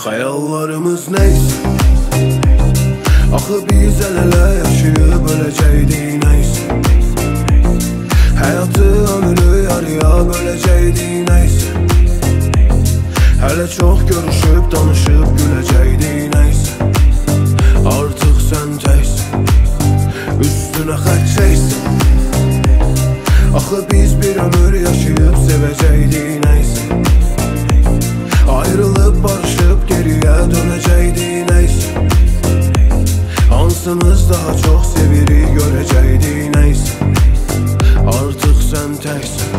Xəyallarımız neyse, axı biz əl-ələ yaşayıb öləcəkdik neyse. Həyatı ömrü yarıya böləcəkdik neyse. Hələ çox görüşüb, danışıb güləcəkdik neyse. Artıq sən təksən, üstünə xət çəksən. Axı biz bir ömür yaşayıb sevəcəkdik neyse. Ayrılıb barışıb geriyə dönəcəkdik neyse. Hansımız daha çox sevirik görəcəkdik neyse. Artıq sən təksən.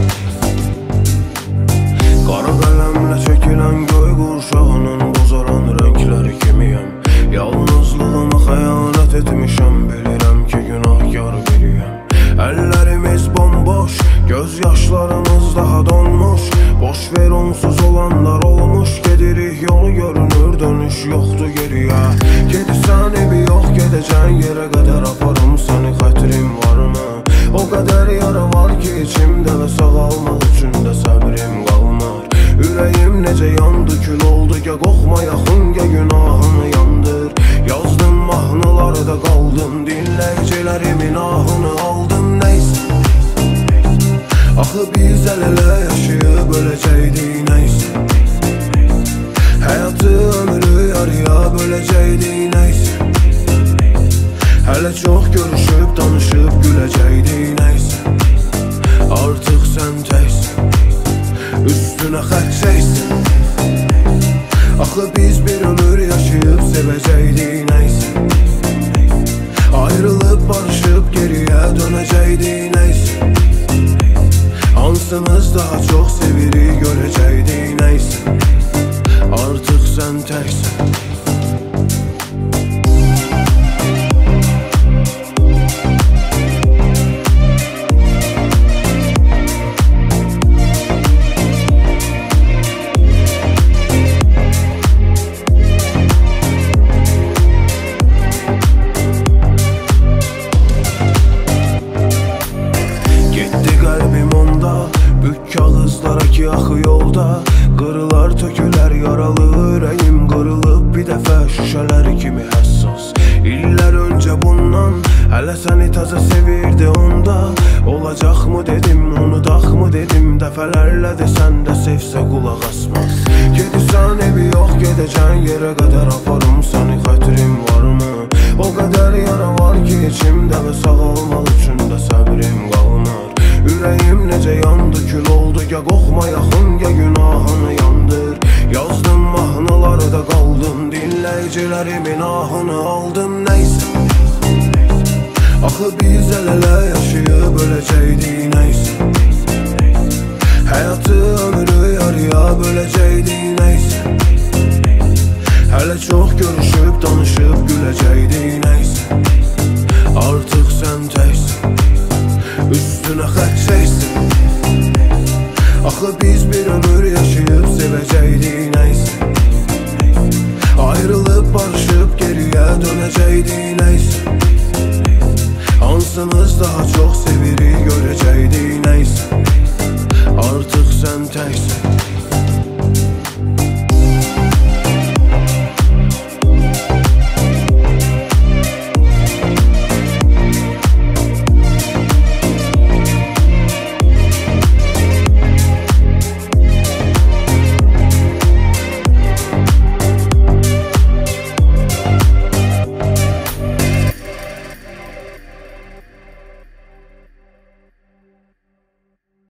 Qara qələmlə çəkilən göy qurşağının bozaran rəngləri kimiyəm. Yalnızlığıma xəyanət etmişəm, bilirəm ki günahkar biriyəm. Əllərimiz bomboş, göz yaşlarımız daha donmuş. Boş ver onsuz olanlar olmuş, gedirik yolu görünür, dönüş yoxdur geriyə. Gedirsən evi yox, gedəcən yerə qədər aparım səni, xətrim varmı? O qədər yara var ki içimdə və sağalmaq üçün də səbrim qalmır. Ürəyim necə yandı, kül oldu, ya qoxma yaxın, ya günahını yandır. Yazdım mahnılarda qaldım, dinləyicilərimin ahını aldım neyse. Axı biz əl-ələ yaşayıb öləcəkdik neyse. Həyatı ömrü yarıya böləcəkdik neyse. Hələ çox görüşüb, danışıb güləcəkdik neyse. Artıq sən təksən, üstünə xət çəksən. Axı biz bir ömür yaşayıb sevəcəkdik neyse. Ayrılıb barışıb geriyə dönəcəkdik neyse. Hansımız daha çox sevirik görəcəkdik neyse. Artıq sən təksən. Kağızlara ki axı yolda, qırılar tökülər yaralı ürəyim, qırılıb bir dəfə şüşələr kimi həssas. İllər öncə bundan, hələ səni təzə sevirdi onda. Olacaqmı dedim, unudaqmı dedim, dəfələrlə desən də sevsə qulaq asmaz. Gedirsən evi yox, gedəcən yerə qədər aparım səni, xətrim varmı? O qədər yara var ki içimdə və sağalmaq üçün də səbrim qalmır. Ürəyim necə yandı, kül oldu, ya qoxma yaxın, ya günahını yandır. Yazdım mahnılarda qaldım, dinləyicilərimin ahını aldım neyse. Axı biz əl-ələ yaşayıb öləcəkdik neyse. Həyatı ömrü yarıya böləcəkdik neyse. Hələ çox görüşüb, danışıb güləcəkdik neyse. Artıq sən təksən, üstünə xət çəksən. Axı biz bir ömür yaşayıb sevəcəkdik neyse. Ayrılıb barışıb geriyə dönəcəkdik neyse. Hansımız daha çox sevirik görəcəkdik neyse. Artıq sən təksən.